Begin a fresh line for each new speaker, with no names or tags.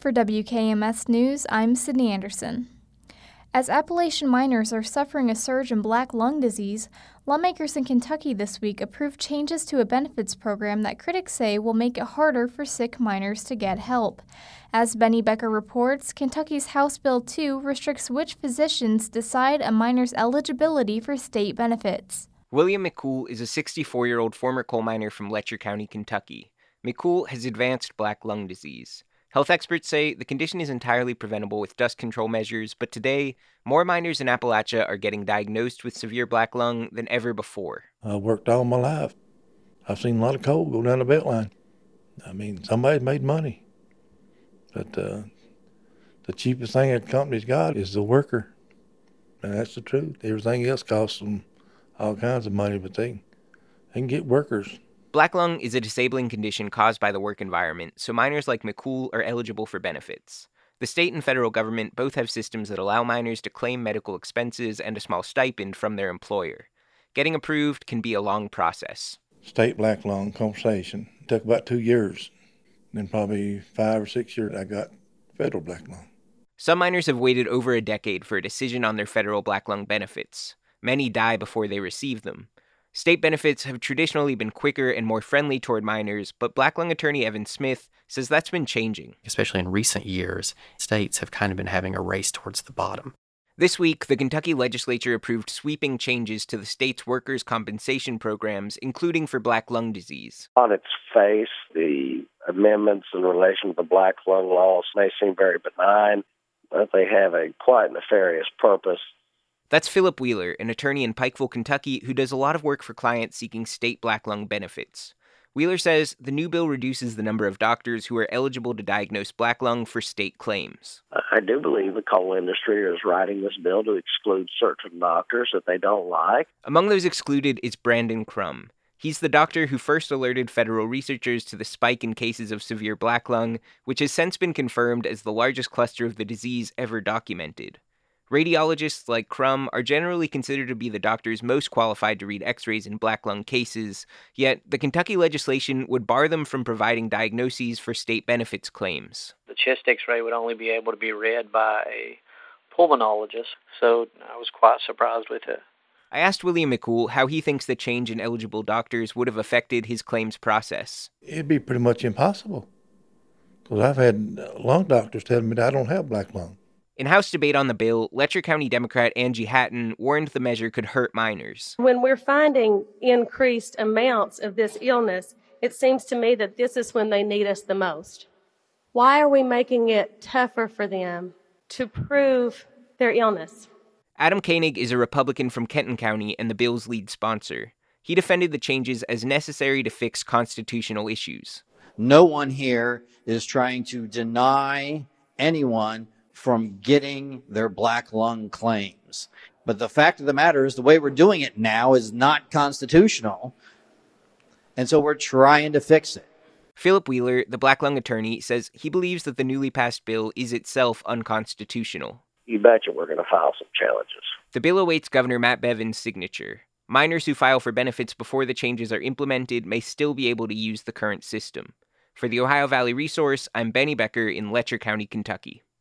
For WKMS News, I'm Sydney Anderson. As Appalachian miners are suffering a surge in black lung disease, lawmakers in Kentucky this week approved changes to a benefits program that critics say will make it harder for sick miners to get help. As Benny Becker reports, Kentucky's House Bill 2 restricts which physicians decide a miner's eligibility for state benefits.
William McCool is a 64-year-old former coal miner from Letcher County, Kentucky. McCool has advanced black lung disease. Health experts say the condition is entirely preventable with dust control measures, but today, more miners in Appalachia are getting diagnosed with severe black lung than ever before.
I worked all my life. I've seen a lot of coal go down the beltline. I mean, somebody's made money. But the cheapest thing a company's got is the worker. And that's the truth. Everything else costs them all kinds of money, but they can get workers.
Black lung is a disabling condition caused by the work environment, so miners like McCool are eligible for benefits. The state and federal government both have systems that allow miners to claim medical expenses and a small stipend from their employer. Getting approved can be a long process.
State black lung conversation took about 2 years. Then probably 5 or 6 years I got federal black lung.
Some miners have waited over a decade for a decision on their federal black lung benefits. Many die before they receive them. State benefits have traditionally been quicker and more friendly toward miners, but black lung attorney Evan Smith says that's been changing.
Especially in recent years, states have kind of been having a race towards the bottom.
This week, the Kentucky legislature approved sweeping changes to the state's workers' compensation programs, including for black lung disease.
On its face, the amendments in relation to the black lung laws may seem very benign, but they have a quite nefarious purpose.
That's Philip Wheeler, an attorney in Pikeville, Kentucky, who does a lot of work for clients seeking state black lung benefits. Wheeler says the new bill reduces the number of doctors who are eligible to diagnose black lung for state claims.
I do believe the coal industry is writing this bill to exclude certain doctors that they don't like.
Among those excluded is Brandon Crum. He's the doctor who first alerted federal researchers to the spike in cases of severe black lung, which has since been confirmed as the largest cluster of the disease ever documented. Radiologists like Crum are generally considered to be the doctors most qualified to read x-rays in black lung cases, yet the Kentucky legislation would bar them from providing diagnoses for state benefits claims.
The chest x-ray would only be able to be read by a pulmonologist, so I was quite surprised with it.
I asked William McCool how he thinks the change in eligible doctors would have affected his claims process.
It'd be pretty much impossible, because I've had lung doctors tell me that I don't have black lung.
In House debate on the bill, Letcher County Democrat Angie Hatton warned the measure could hurt miners.
When we're finding increased amounts of this illness, it seems to me that this is when they need us the most. Why are we making it tougher for them to prove their illness?
Adam Koenig is a Republican from Kenton County and the bill's lead sponsor. He defended the changes as necessary to fix constitutional issues.
No one here is trying to deny anyone from getting their black lung claims. But the fact of the matter is the way we're doing it now is not constitutional, and so we're trying to fix it.
Philip Wheeler, the black lung attorney, says he believes that the newly passed bill is itself unconstitutional.
You betcha we're going to file some challenges.
The bill awaits Governor Matt Bevin's signature. Miners who file for benefits before the changes are implemented may still be able to use the current system. For the Ohio Valley Resource, I'm Benny Becker in Letcher County, Kentucky.